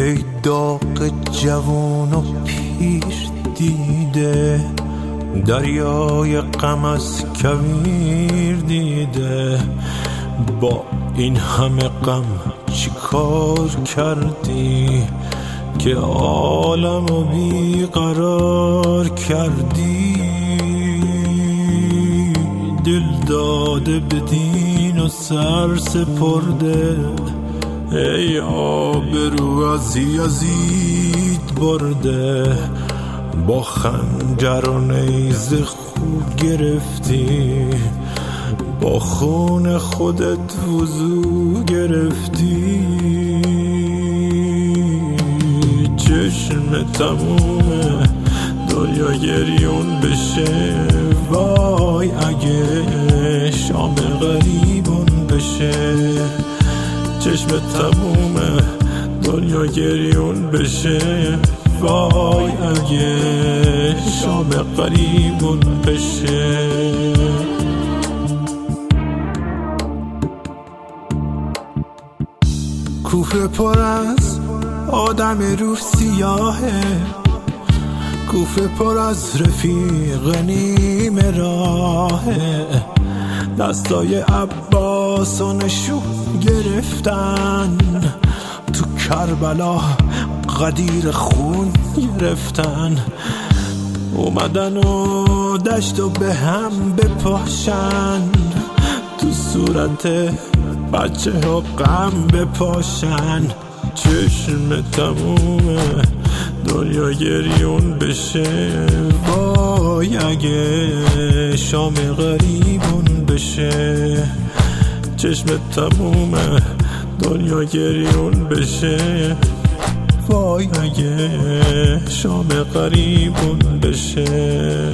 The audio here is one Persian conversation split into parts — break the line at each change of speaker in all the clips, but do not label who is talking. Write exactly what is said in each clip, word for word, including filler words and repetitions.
ای داغ جوون و پیر دیده، دریای غم از کویر دیده. با این همه غم چی کار کردی که عالمو بیقرار کردی؟ دل داده به دین و سر سپرده، ای آبرو از یزید برده. با خنجر و نیزه خوب گرفتی، با خون خودت وضو گرفتی. چشم تمومه دنیا گریون بشه، وای اگه شام غریبون بشه. چشم تمومه دنیا گریون بشه، وای اگه شام غریبون بشه. کوفه پر از آدم رو سیاهه، کوفه پر از رفیق نیمه راهه. دستای عباس و نشون گرفتن، تو کربلا غدیر خون گرفتن. اومدن و دشت و به هم بپاشن، تو صورت بچه ها غم بپاشن. چشم تمومه دنیا گریون بشه، وای اگه شام غریبون بشه. چشم تمومه دنیا گریون بشه، وای اگه شام غریبون بشه.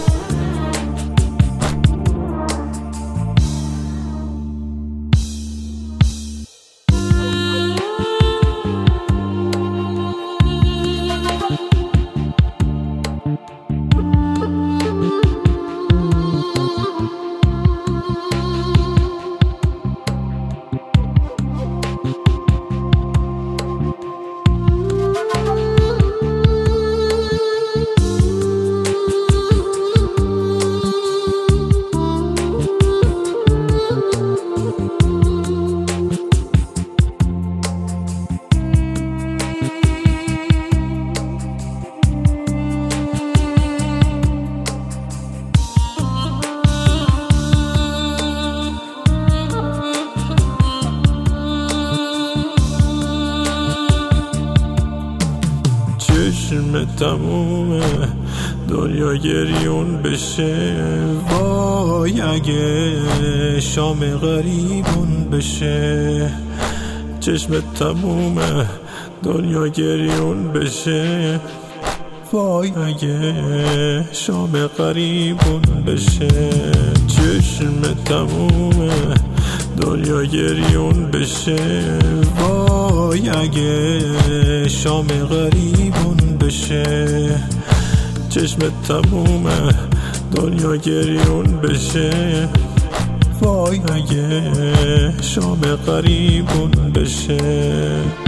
چشم تمومه دنیا گریون بشه، وای اگه شام غریبون بشه. چشم تمومه دنیا گریون بشه، وای اگه شام غریبون بشه. چشم تمومه دنیا گریون بشه، وای اگه شام غریبون بشه. چشم تمومه دنیا گریون بشه، وای اگه شام غریبون بشه.